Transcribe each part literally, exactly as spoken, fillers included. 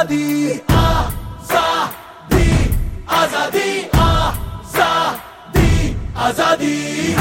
आजादी आजादी आजादी आजादी आजादी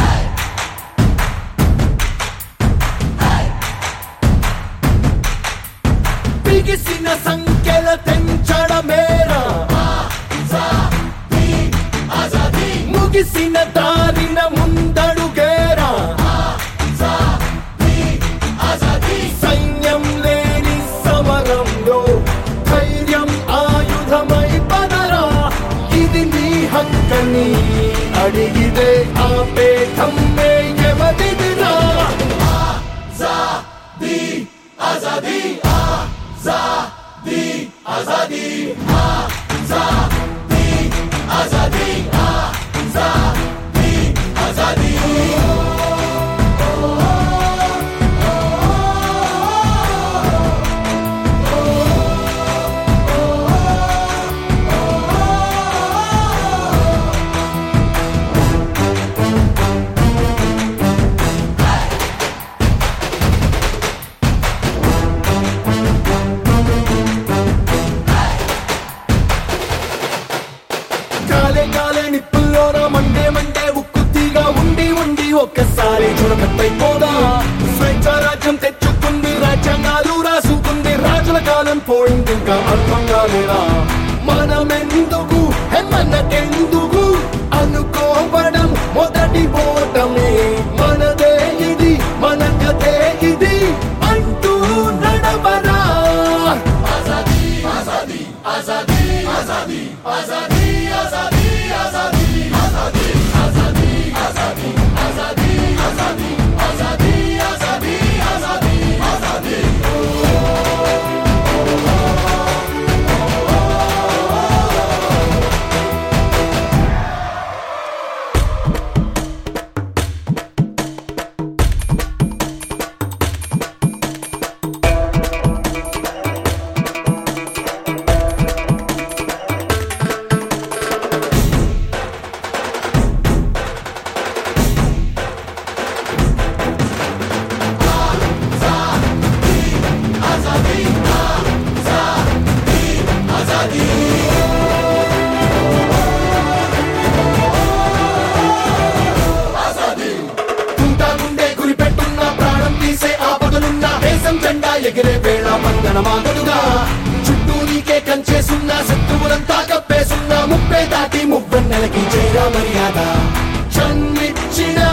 బిగిసిన సంఖ్యల తెంచడమేరా ఆజాదీ ఆజాదీ ముగిసిన దారిన ముందడుగేరా ఆజాదీ ఆజాదీ సైన్యం లేని సమరంలో ధైర్యం ఆయుధమై పదరా ఇది నీ హక్కని అడిగితే ఆపే ధమ్మే ఎవరిదిరా ఆజాదీ ఆజాదీ आजादी आजादी आजादी आजादी आजादी आजादी కాలే కాలే నిప్పుల్లోన మండే మండే ఉక్కుతీగా ఉండి ఉండి ఒక్కసారి చురకట్టయిపోదా స్వేచ్ఛ రాజ్యం తెచ్చుకుంది రాజ్యాంగాలు రాసుకుంది రాజుల కాలం పోయింది ఇంకా అర్థం కాలేదా మనమెందుకు హెమ్మన్నకెందుకు అనుకోవడం మొదటి పోవటమే మనదే ఇది మన కథే ఇది అంటూ నడవరా ఆజాదీ ఆజాదీ ఆజాదీ ఆజాదీ ఆజాదీ आजादी आजादी आजादी आजादी आजादी आजादी आजादी आजादी आजादी आजादी आजादी ఎగిరే వేళ మందనమాగదుగా చుట్టూ నీకే కంచేసున్నా శత్రువులంతా కప్పేసున్నా ముప్పే దాటి మువ్వెన్నెలకి చేరా మర్యాద జన్మిచ్చిన